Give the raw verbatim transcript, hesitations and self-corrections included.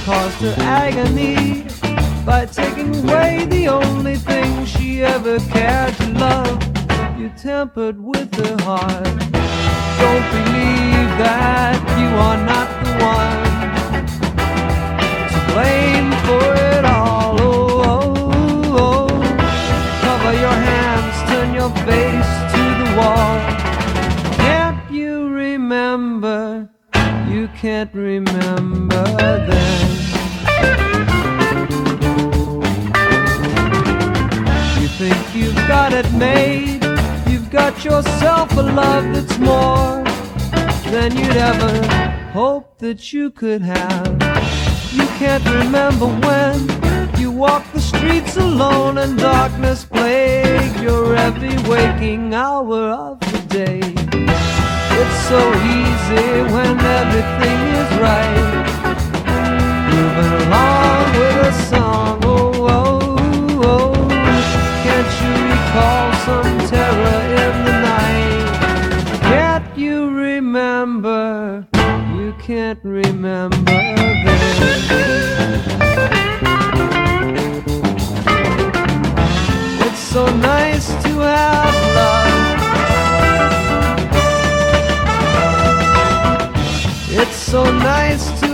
caused her agony by taking away the only thing she ever cared to love. You tampered with her heart. Don't believe that you are not the one to blame for it all. Oh, oh, oh. Cover your hands, turn your face to the wall. Can't you remember? You can't remember then. You think you've got it made. You've got yourself a love that's more than you'd ever hope that you could have. You can't remember when you walked the streets alone and darkness plagued your every waking hour of the day. It's so easy when everything is right, moving along with a song. Oh, oh, oh. Can't you recall some terror in the night? Can't you remember? You can't remember then. It's so nice to have love. It's so nice to